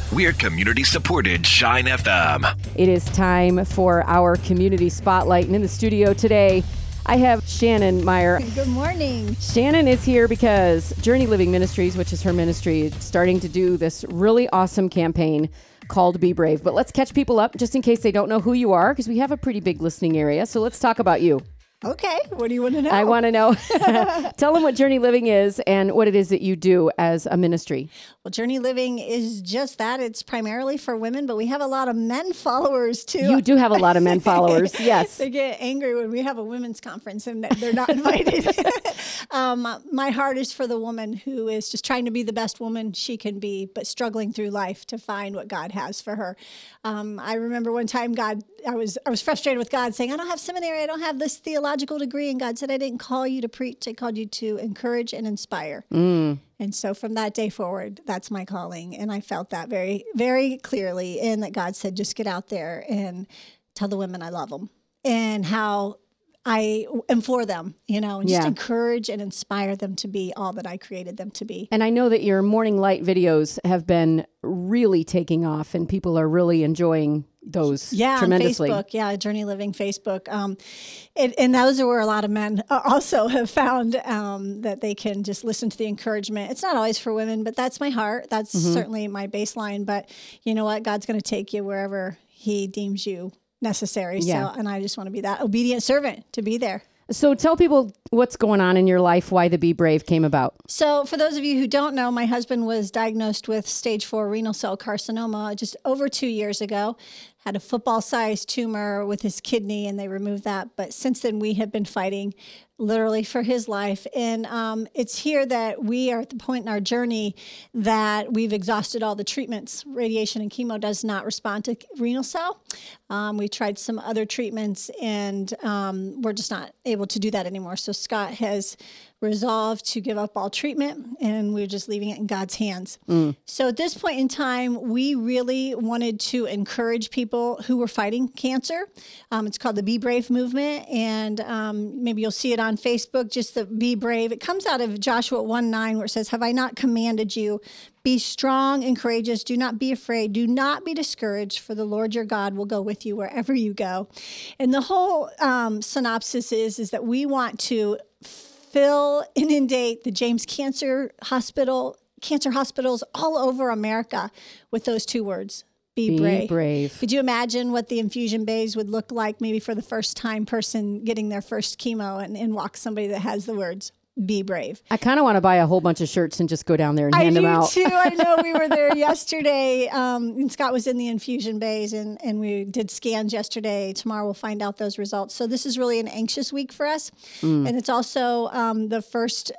We're community-supported Shine FM. It is time for our community spotlight. And in the studio today, I have Shannon Meyer. Good morning. Shannon is here because Journey Living Ministries, which is her ministry, is starting to do this really awesome campaign called Be Brave. But let's catch people up just in case they don't know who you are, because we have a pretty big listening area. So let's talk about you. Okay. What do you want to know? I want to know. Tell them what Journey Living is and what it is that you do as a ministry. Well, Journey Living is just that. It's primarily for women, but we have a lot of men followers too. You do have a lot of men followers, yes. They get angry when we have a women's conference and they're not invited. My heart is for the woman who is just trying to be the best woman she can be, but struggling through life to find what God has for her. I remember one time I was frustrated with God saying, I don't have seminary, I don't have this theological degree. And God said, I didn't call you to preach, I called you to encourage and inspire. And so from that day forward, that's my calling. And I felt that very, very clearly. And that God said, just get out there and tell the women I love them and how I implore them, and just encourage and inspire them to be all that I created them to be. And I know that your morning light videos have been really taking off and people are really enjoying those tremendously. On Facebook, Journey Living Facebook. And those are where a lot of men also have found that they can just listen to the encouragement. It's not always for women, but that's my heart. That's certainly my baseline. But you know what? God's going to take you wherever he deems you necessary. Yeah. So, and I just want to be that obedient servant to be there. So tell people what's going on in your life, why the Be Brave came about. So for those of you who don't know, my husband was diagnosed with stage 4 renal cell carcinoma just over 2 years ago, had a football-sized tumor with his kidney, and they removed that. But since then, we have been fighting literally for his life. And it's here that we are at the point in our journey that we've exhausted all the treatments. Radiation and chemo does not respond to renal cell. We tried some other treatments, and we're just not able to do that anymore. So Scott has resolved to give up all treatment, and we're just leaving it in God's hands. So at this point in time, we really wanted to encourage people who were fighting cancer. It's called the Be Brave movement, and maybe you'll see it on Facebook, just the Be Brave. It comes out of Joshua 1:9, where it says, have I not commanded you? Be strong and courageous. Do not be afraid. Do not be discouraged, for the Lord your God will go with you wherever you go. And the whole synopsis is that we want to inundate the James Cancer hospitals all over America with those two words. Be brave. Could you imagine what the infusion bays would look like maybe for the first time person getting their first chemo and walk somebody that has the words, be brave. I kind of want to buy a whole bunch of shirts and just go down there and hand them out. I do too. I know we were there yesterday. And Scott was in the infusion bays and we did scans yesterday. Tomorrow we'll find out those results. So this is really an anxious week for us. And it's also the first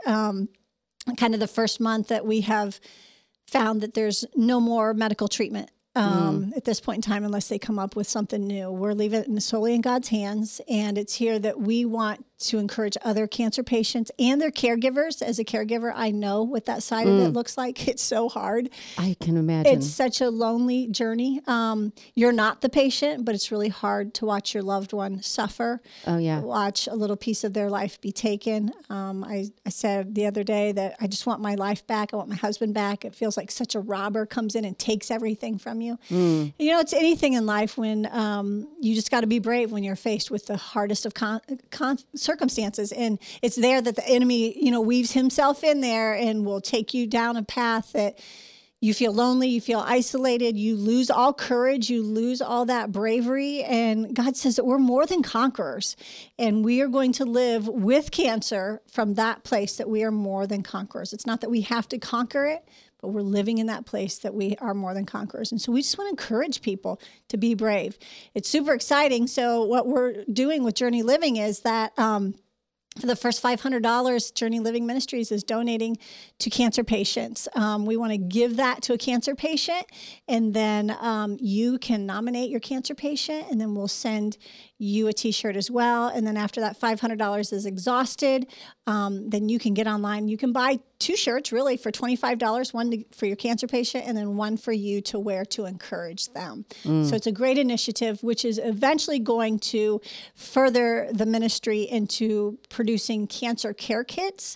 month that we have found that there's no more medical treatment at this point in time, unless they come up with something new. We're leaving it solely in God's hands. And it's here that we want to encourage other cancer patients and their caregivers. As a caregiver, I know what that side of it looks like. It's so hard. I can imagine. It's such a lonely journey. You're not the patient, but it's really hard to watch your loved one suffer. Oh, yeah. Watch a little piece of their life be taken. I said the other day that I just want my life back. I want my husband back. It feels like such a robber comes in and takes everything from you. It's anything in life when you just got to be brave when you're faced with the hardest of circumstances. And it's there that the enemy, weaves himself in there and will take you down a path that you feel lonely, you feel isolated, you lose all courage, you lose all that bravery. And God says that we're more than conquerors. And we are going to live with cancer from that place that we are more than conquerors. It's not that we have to conquer it, but we're living in that place that we are more than conquerors. And so we just want to encourage people to be brave. It's super exciting. So what we're doing with Journey Living is that for the first $500, Journey Living Ministries is donating to cancer patients. We want to give that to a cancer patient, and then you can nominate your cancer patient, and then we'll send you a t-shirt as well. And then after that $500 is exhausted, then you can get online. You can buy 2 shirts really for $25, one for your cancer patient and then one for you to wear to encourage them. So it's a great initiative, which is eventually going to further the ministry into producing cancer care kits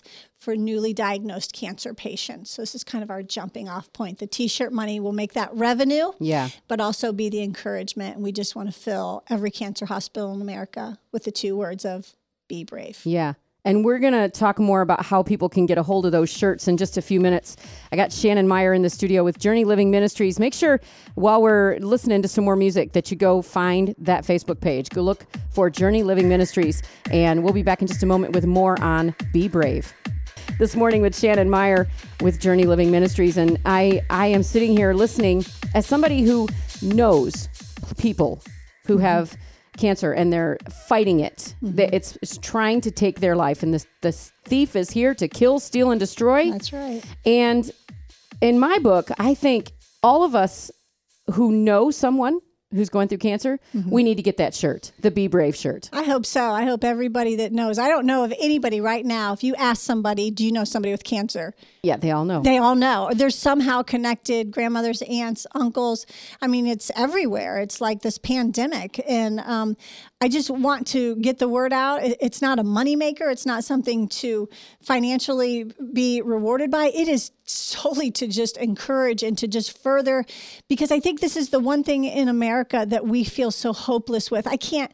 for newly diagnosed cancer patients. So this is kind of our jumping off point. The T-shirt money will make that revenue, but also be the encouragement. And we just want to fill every cancer hospital in America with the 2 words of be brave. Yeah. And we're going to talk more about how people can get a hold of those shirts in just a few minutes. I got Shannon Meyer in the studio with Journey Living Ministries. Make sure while we're listening to some more music that you go find that Facebook page. Go look for Journey Living Ministries. And we'll be back in just a moment with more on Be Brave. This morning with Shannon Meyer with Journey Living Ministries. And I am sitting here listening as somebody who knows people who have cancer and they're fighting it. It's trying to take their life. And this thief is here to kill, steal, and destroy. That's right. And in my book, I think all of us who know someone who's going through cancer, we need to get that shirt, the Be Brave shirt. I hope so. I hope everybody that knows. I don't know of anybody right now. If you ask somebody, do you know somebody with cancer? Yeah, they all know. They all know. They're somehow connected, grandmothers, aunts, uncles. I mean, it's everywhere. It's like this pandemic. And I just want to get the word out. It's not a moneymaker. It's not something to financially be rewarded by. It is solely to just encourage and to just further, because I think this is the one thing in America that we feel so hopeless with. I can't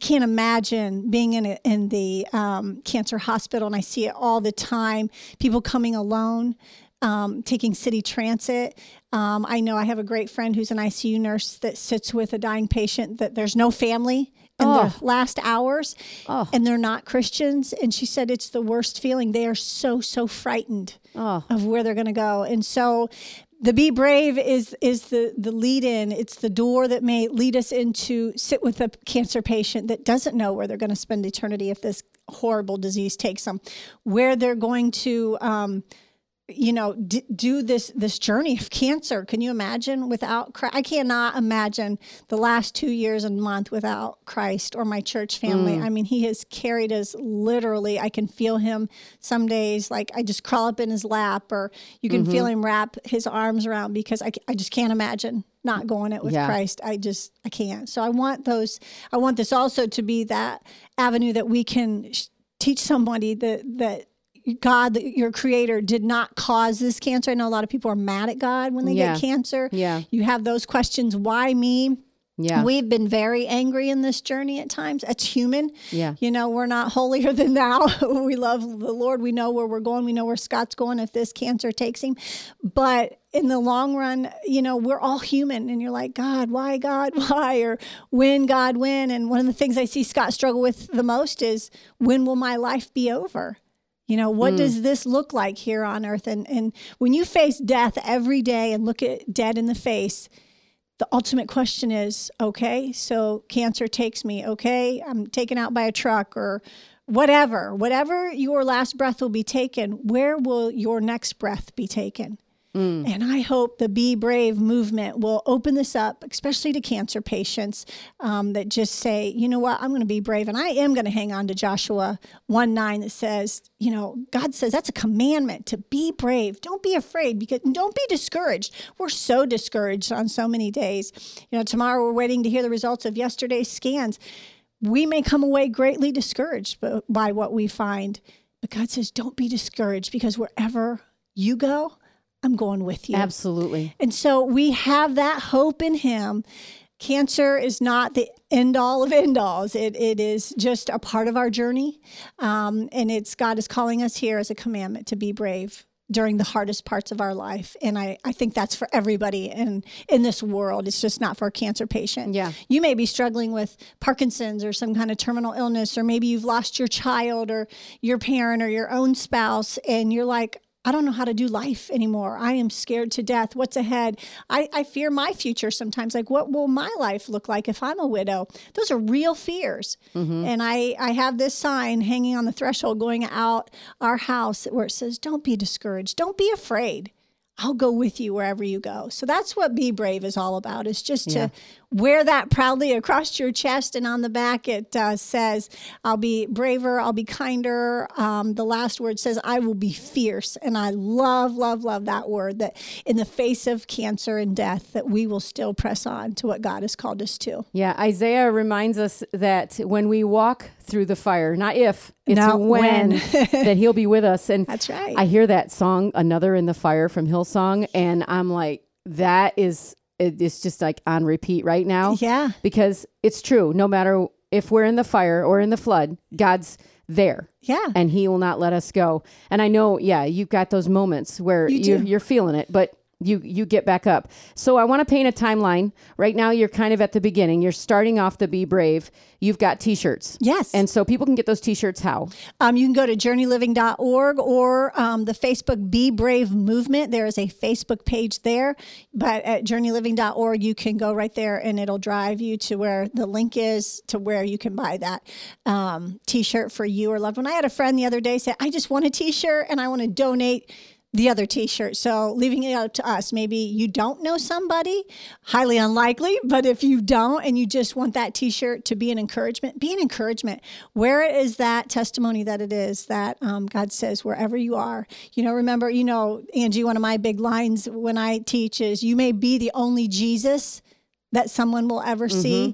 imagine being in the cancer hospital, and I see it all the time. People coming alone, taking city transit. I know I have a great friend who's an ICU nurse that sits with a dying patient that there's no family in their last hours, and they're not Christians. And she said it's the worst feeling. They are so frightened of where they're going to go. And so the Be Brave is the lead in. It's the door that may lead us into sit with a cancer patient that doesn't know where they're going to spend eternity if this horrible disease takes them, where they're going to do this journey of cancer. Can you imagine without Christ? I cannot imagine the last 2 years and month without Christ or my church family. I mean, he has carried us literally. I can feel him some days, like I just crawl up in his lap, or you can feel him wrap his arms around, because I just can't imagine not going it with Christ. I can't. So I want this also to be that avenue that we can teach somebody that God, your creator, did not cause this cancer. I know a lot of people are mad at God when they get cancer. Yeah. You have those questions. Why me? Yeah. We've been very angry in this journey at times. It's human. Yeah. We're not holier than thou. We love the Lord. We know where we're going. We know where Scott's going if this cancer takes him. But in the long run, we're all human. And you're like, God, why? Or when, God, when? And one of the things I see Scott struggle with the most is, when will my life be over? What does this look like here on earth? And when you face death every day and look at dead in the face, the ultimate question is, okay, so cancer takes me. Okay, I'm taken out by a truck or whatever your last breath will be taken, where will your next breath be taken? And I hope the Be Brave movement will open this up, especially to cancer patients that just say, you know what, I'm going to be brave. And I am going to hang on to Joshua 1:9 that says, God says that's a commandment to be brave. Don't be afraid, because don't be discouraged. We're so discouraged on so many days. Tomorrow we're waiting to hear the results of yesterday's scans. We may come away greatly discouraged by what we find. But God says, don't be discouraged, because wherever you go, I'm going with you. Absolutely. And so we have that hope in him. Cancer is not the end all of end alls. It is just a part of our journey. And God is calling us here as a commandment to be brave during the hardest parts of our life. And I think that's for everybody in this world. It's just not for a cancer patient. Yeah. You may be struggling with Parkinson's or some kind of terminal illness, or maybe you've lost your child or your parent or your own spouse, and you're like, I don't know how to do life anymore. I am scared to death. What's ahead? I fear my future sometimes. Like, what will my life look like if I'm a widow? Those are real fears. And I have this sign hanging on the threshold going out our house where it says, don't be discouraged. Don't be afraid. I'll go with you wherever you go. So that's what Be Brave is all about, is just to wear that proudly across your chest, and on the back it says, I'll be braver, I'll be kinder. The last word says, I will be fierce. And I love, love, love that word, that in the face of cancer and death, that we will still press on to what God has called us to. Yeah, Isaiah reminds us that when we walk through the fire, not if, it's when that he'll be with us. And that's right. I hear that song, Another in the Fire from Hillsong, and I'm like, it's just like on repeat right now. Yeah. Because it's true. No matter if we're in the fire or in the flood, God's there. Yeah. And he will not let us go. And I know, you've got those moments where you're feeling it, but you get back up. So I want to paint a timeline. Right now, you're kind of at the beginning. You're starting off the Be Brave. You've got T-shirts. Yes. And so people can get those T-shirts how? You can go to journeyliving.org or the Facebook Be Brave movement. There is a Facebook page there. But at journeyliving.org, you can go right there and it'll drive you to where the link is to where you can buy that T-shirt for you or loved one. I had a friend the other day say, I just want a T-shirt and I want to donate the other T-shirt. So leaving it up to us. Maybe you don't know somebody, highly unlikely, but if you don't and you just want that T-shirt to be an encouragement, be an encouragement. Where is that testimony that it is that God says, wherever you are, remember, Angie, one of my big lines when I teach is, you may be the only Jesus that someone will ever see.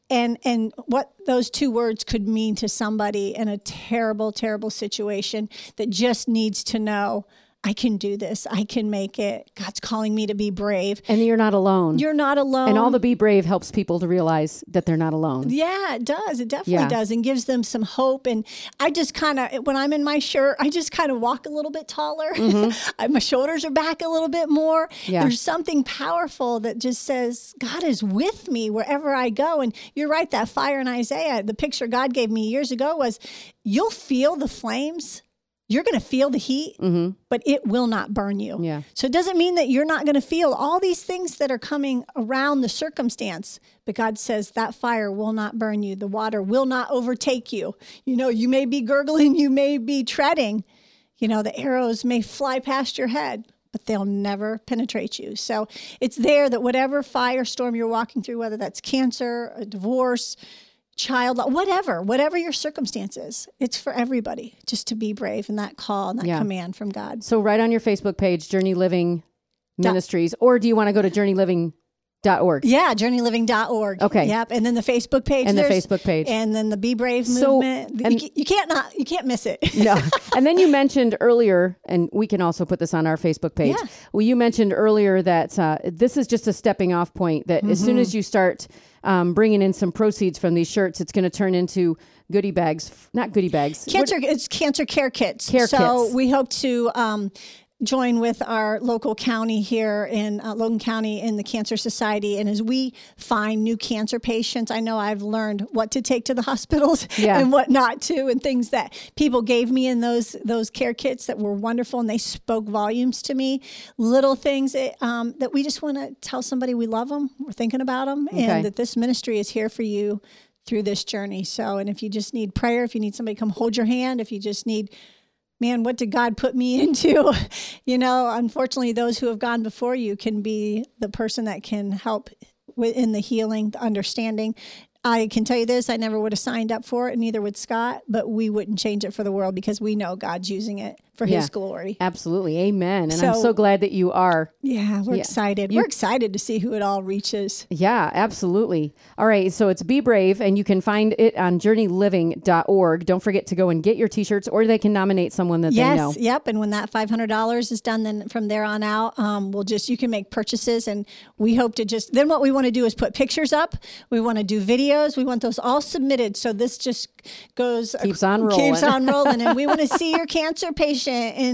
And what those two words could mean to somebody in a terrible, terrible situation that just needs to know, I can do this. I can make it. God's calling me to be brave. And you're not alone. You're not alone. And all the Be Brave helps people to realize that they're not alone. Yeah, it does. It definitely does, and gives them some hope. And I just kind of, when I'm in my shirt, I just kind of walk a little bit taller. My shoulders are back a little bit more. Yeah. There's something powerful that just says, God is with me wherever I go. And you're right, that fire in Isaiah, the picture God gave me years ago was, you'll feel the flames. You're going to feel the heat, but it will not burn you. Yeah. So it doesn't mean that you're not going to feel all these things that are coming around the circumstance. But God says that fire will not burn you. The water will not overtake you. You may be gurgling, you may be treading. The arrows may fly past your head, but they'll never penetrate you. So it's there that whatever firestorm you're walking through, whether that's cancer, a divorce, child, whatever your circumstances, it's for everybody just to be brave in that call and that command from God. So right on your Facebook page, Journey Living Ministries, or do you want to go to journeyliving.org? Yeah, journeyliving.org. Okay. Yep. And then the Facebook page. And the Facebook page. And then the Be Brave movement. You can't miss it. No. And then you mentioned earlier, and we can also put this on our Facebook page. Yeah. Well, you mentioned earlier that this is just a stepping off point, that as soon as you start bringing in some proceeds from these shirts, it's going to turn into goodie bags, not goodie bags. It's cancer care kits. So we hope to join with our local county here in Logan County in the Cancer Society. And as we find new cancer patients, I know I've learned what to take to the hospitals and what not to, and things that people gave me in those care kits that were wonderful, and they spoke volumes to me. Little things that we just want to tell somebody we love them, we're thinking about them, and that this ministry is here for you through this journey. So, and if you just need prayer, if you need somebody to come hold your hand, if you just need, man, what did God put me into? Unfortunately, those who have gone before you can be the person that can help in the healing, the understanding. I can tell you this, I never would have signed up for it, and neither would Scott, but we wouldn't change it for the world because we know God's using it for his glory. Absolutely. Amen. And I'm so glad that you are. Yeah, we're excited. We're excited to see who it all reaches. Yeah, absolutely. All right. So it's Be Brave, and you can find it on journeyliving.org. Don't forget to go and get your T-shirts, or they can nominate someone that they know. Yep. And when that $500 is done, then from there on out, you can make purchases, and we hope to then what we want to do is put pictures up. We want to do videos. We want those all submitted. So this just keeps on rolling. And we want to see your cancer patient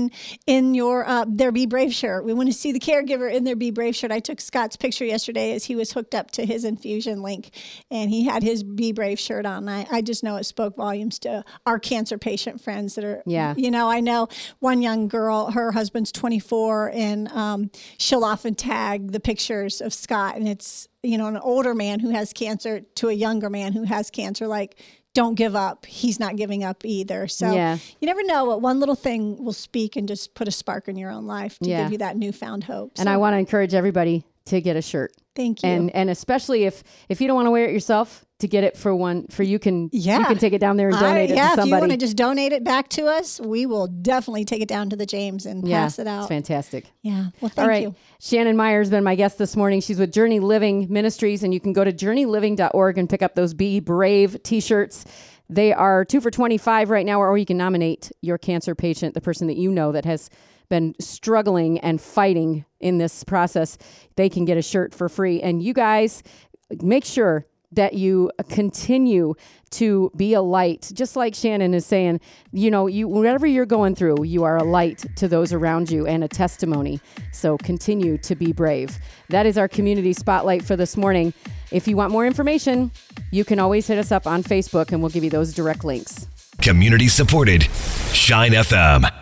in your their Be Brave shirt. We want to see the caregiver in their Be Brave shirt. I took Scott's picture yesterday as he was hooked up to his infusion link, and he had his Be Brave shirt on. I just know it spoke volumes to our cancer patient friends that are, I know one young girl, her husband's 24, and she'll often tag the pictures of Scott, and it's, an older man who has cancer to a younger man who has cancer, like don't give up. He's not giving up either. So you never know what one little thing will speak and just put a spark in your own life to give you that newfound hope. And I want to encourage everybody to get a shirt. Thank you. And especially if you don't want to wear it yourself, to get it you can take it down there and donate it to somebody. If you want to just donate it back to us, we will definitely take it down to the James and pass it out. It's fantastic. Yeah. Well, thank you. Shannon Meyer has been my guest this morning. She's with Journey Living Ministries, and you can go to journeyliving.org and pick up those Be Brave t-shirts. They are 2 for $25 right now, or you can nominate your cancer patient, the person that you know that has been struggling and fighting in this process. They can get a shirt for free. And you guys, make sure that you continue to be a light, just like Shannon is saying. Whatever you're going through, you are a light to those around you and a testimony. So continue to be brave. That is our community spotlight for this morning. If you want more information, you can always hit us up on Facebook and we'll give you those direct links. Community supported Shine FM.